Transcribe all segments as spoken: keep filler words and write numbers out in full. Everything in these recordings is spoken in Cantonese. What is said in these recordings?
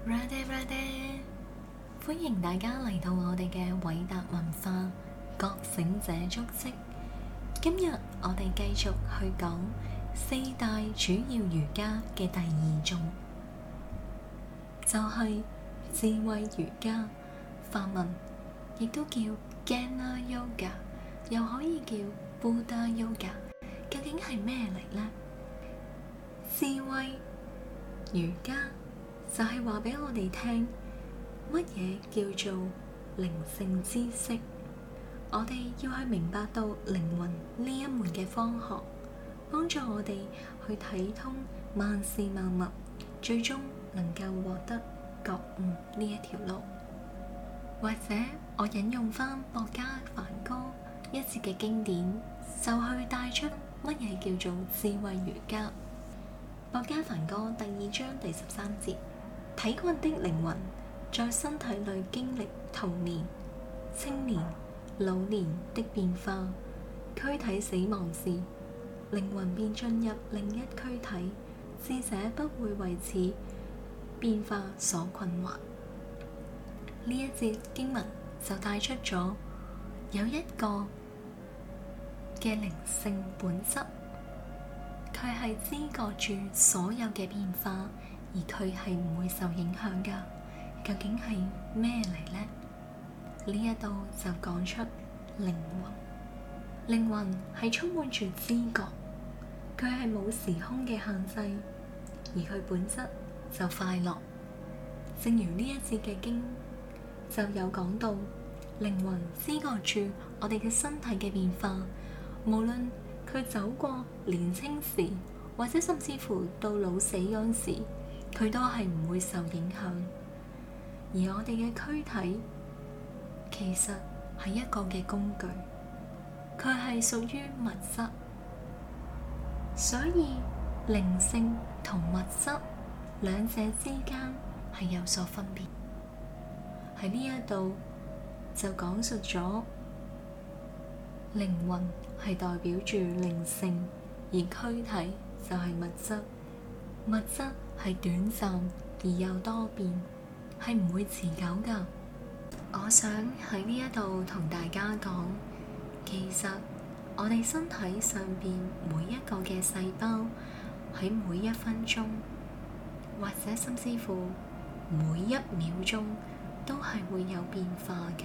Ready Ready，歡迎大家嚟到我哋嘅偉達文化覺醒者足跡。今日我哋繼續去講四大主要瑜伽嘅第二種，就係智慧瑜伽。法文亦都叫 Jnana Yoga， 又可以叫 Buddha Yoga。究竟係咩嚟呢？智慧瑜伽就係話俾我哋聽乜嘢叫做靈性知識。我哋要去明白到靈魂呢一門嘅科學，幫助我哋去睇通萬事萬物，最終能夠獲得覺悟呢一條路。或者我引用翻博家梵歌一節嘅經典，就去帶出乜嘢叫做智慧瑜伽。博家梵歌第二章第十三節，體困的靈魂在身體裏經歷童年、青年、老年的變化，軀體死亡時，靈魂便進入另一軀體，智者不會為此變化所困惑。呢一節經文就帶出咗有一個嘅靈性本質，佢係知覺住所有嘅變化，而佢係唔會受影響㗎。究竟係咩嚟呢？呢一度就講出靈魂。靈魂係充滿住知覺，佢係冇時空嘅限制，而佢本質就快樂。正如呢一節嘅經就有講到，靈魂知覺住我哋嘅身體嘅變化，無論佢走過年輕時，或者甚至乎到老死嗰時，佢都係唔會受影響。而我哋嘅軀體其實係一個嘅工具，佢係屬於物質，所以靈性同物質兩者之間係有所分別。喺呢一度就講述咗靈魂係代表住靈性，而軀體就係物質。物質係短暫而又多變，係唔會持久㗎。我想喺呢一度同大家講，其實我哋身體上邊每一個嘅細胞喺每一分鐘，或者甚至乎每一秒鐘都係會有變化㗎。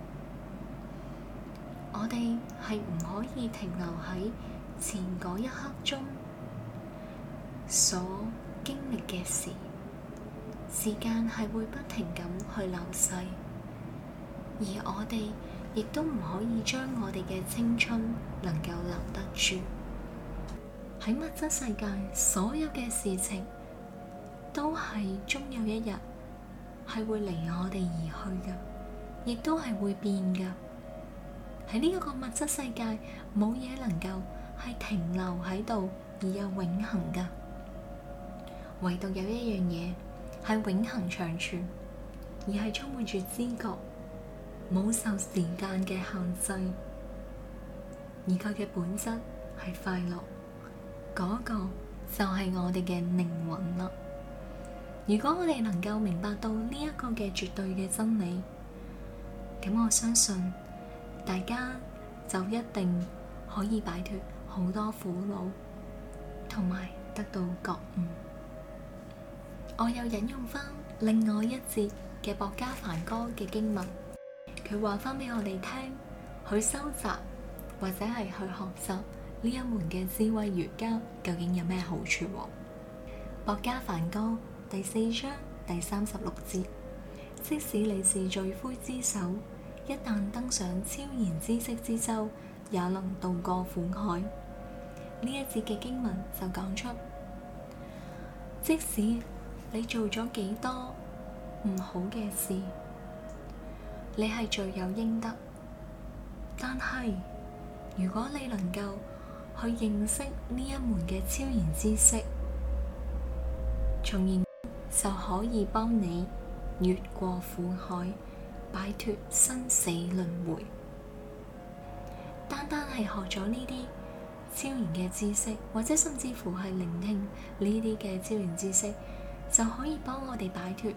我哋係唔可以停留喺前嗰一刻鐘所經歷嘅事，時間係會不停咁去流逝，而我哋亦都唔可以將我哋嘅青春能夠留得住。喺物質世界，所有嘅事情都係終有一日係會離我哋而去嘅，亦都係會變嘅。喺呢一個物質世界，冇嘢能夠係停留喺度而又永恆嘅，唯獨有一樣嘢係永恆長存，而係充滿住知覺，冇受時間嘅限制，而佢嘅本質係快樂，嗰個就係我哋嘅靈魂啦。如果我哋能夠明白到呢一個嘅絕對嘅真理，咁我相信大家就一定可以擺脫好多苦惱，同埋得到覺悟。我又引用翻另外一節嘅博家梵歌嘅經文，佢話翻俾我哋聽，去收集或者係去學習呢一門嘅智慧瑜伽究竟有咩好處？博家梵歌第四章第三十六節，即使你是罪魁之首，一旦登上超然知識之舟，也能渡過苦海。呢一節嘅經文就講出，即使你做咗幾多唔好嘅事，你係罪有應得，但係如果你能夠去認識呢一門嘅超然知識，從而就可以幫你越過苦海，擺脫生死輪迴。單單係學咗呢啲超然嘅知識，或者甚至乎係聆聽呢啲嘅超然知識，就可以幫我哋擺脫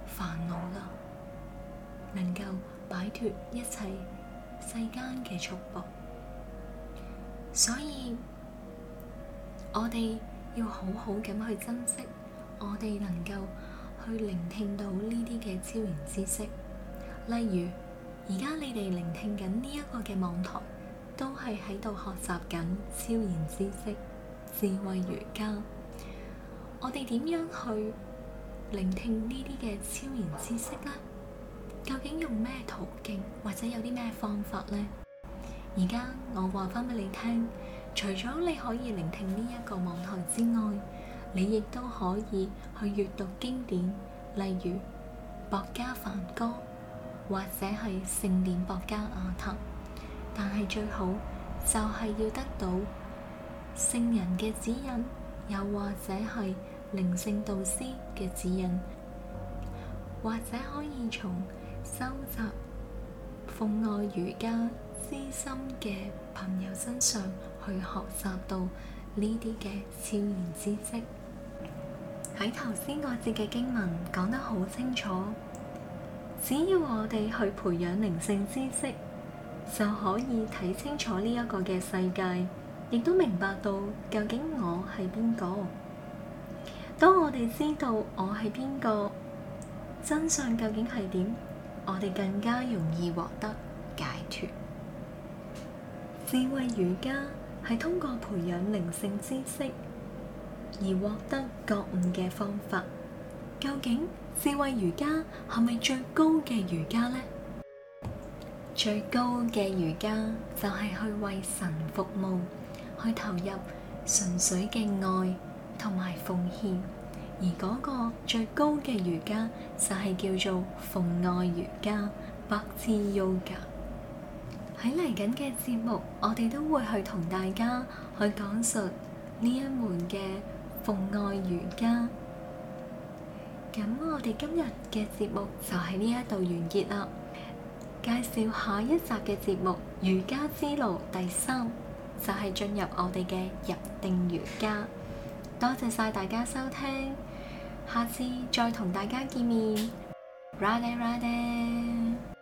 煩惱啦，能夠擺脫一切世間嘅束縛。所以我哋要好好咁去珍惜我哋能夠去聆聽到呢啲嘅超然知識。例如而家你哋聆聽緊呢一個嘅網台，都係喺度學習緊超然知識、智慧瑜伽。我哋點樣去聆聽呢啲嘅超然知識呢？究竟用咩途徑或者有啲咩方法呢？而家我話翻俾你聽，除咗你可以聆聽呢一個網台之外，你亦都可以去閱讀經典，例如博家梵歌或者係聖典博家阿塔。但係最好就係要得到聖人嘅指引，又或者係靈性導師嘅指引，或者可以從收集奉愛瑜伽資深嘅朋友身上去學習到呢啲嘅超然知識。喺頭先嗰節嘅經文講得好清楚，只要我哋去培養靈性知識，就可以睇清楚呢一個嘅世界，亦都明白到究竟我係邊個。當我哋知道我係邊個，真相究竟係點，我哋更加容易獲得解脫。智慧瑜伽係通過培養靈性知識而獲得覺悟嘅方法。究竟智慧瑜伽係咪最高嘅瑜伽呢？最高嘅瑜伽就係去為神服務，去投入純粹嘅愛同埋奉獻。而嗰個最高嘅瑜伽就係叫做奉愛瑜伽 Bhakti Yoga。喺嚟緊嘅節目，我哋都會去同大家去講述呢一門嘅奉愛瑜伽。咁我哋今日嘅節目就喺呢一度完結啦。介紹下一集嘅節目《瑜伽之路》第三，就係進入我哋嘅入定瑜伽。多謝晒大家收聽，下次再同大家見面。Radhe Radhe。